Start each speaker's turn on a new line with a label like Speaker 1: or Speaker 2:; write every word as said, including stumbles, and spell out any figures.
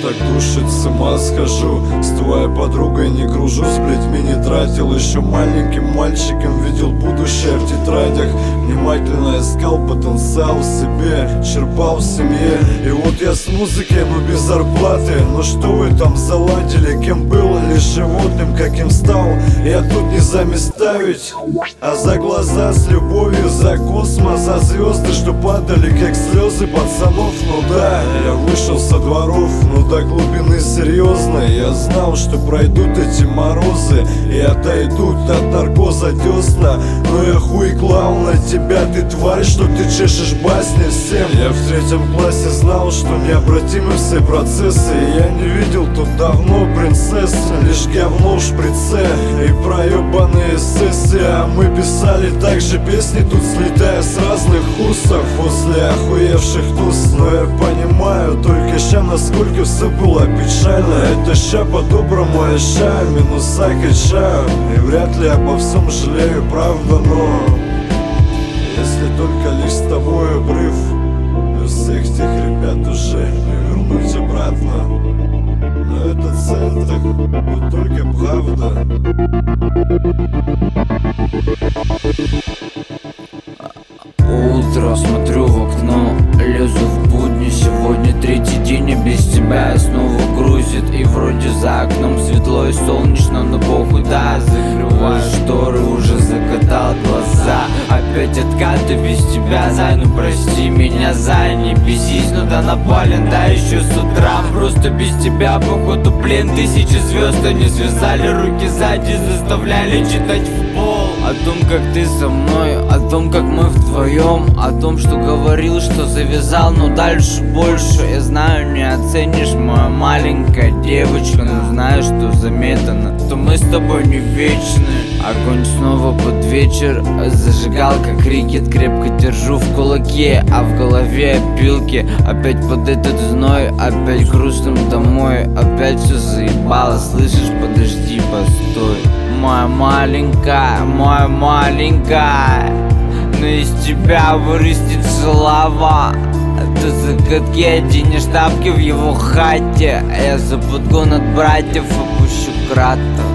Speaker 1: так душит, с ума схожу. С твоей подругой не кружу, с плетьми не тратил. Еще маленьким мальчиком видел будущее в тетрадях. Внимательно искал потенциал в себе, черпал в семье. И вот я с музыкой, но без зарплаты. Но что вы там заладили? Кем был? Лишь животным, каким стал? Я тут не заместавить, а за глаза с любовью, за космос, за звезды, что падали как слезы пацанов. Ну да, я вышел со дворов, но до глубины серьезной. Я знал, что пройдут эти морозы и отойдут от наркоза десна. Но я хуй клал на тебя, ты тварь, что ты чешешь басни всем. Я в третьем классе знал, что необратимы все процессы. И я не видел тут давно принцесс, лишь говно в шприце и проебанные сессии. А мы писали также песни тут, слетая с разных курсов после охуевших туз. Но я понимаю только ща, насколько все было печально. Это ща по-доброму, я ща минуса качаю. И вряд ли обо всем жалею, правда, но если только лишь с тобой обрыв, то всех тех ребят уже не вернуть обратно. Но это центр, тут только правда.
Speaker 2: Утро, смотрю в окно, лезу в будни. Сегодня третий день, и без тебя снова грузит. И вроде за окном светло и солнечно, но похуй, да. Закрываю шторы, уже закатал глаза. Опять откаты без тебя, Зай, ну прости меня, Зай, не бесись. Ну да напален, да еще с утра. Просто без тебя походу плен. Тысячи звезд, они связали руки сзади, заставляли читать в пол. О том, как ты со мной, о том, как мы вдвоем, о том, что говорил, что завязал, но дальше больше. Я знаю, не оценишь, моя маленькая девочка, но знаешь, что заметано, что мы с тобой не вечны. Огонь снова под вечер, зажигалка, крикет, крепко держу в кулаке, а в голове опилки. Опять под этот зной, опять грустным домой, опять все заебало, слышишь, подожди, постой. Моя маленькая, моя маленькая, но из тебя вырастет слава. Ты загадки, оденешь тапки в его хате, а я за подгон от братьев опущу кратко.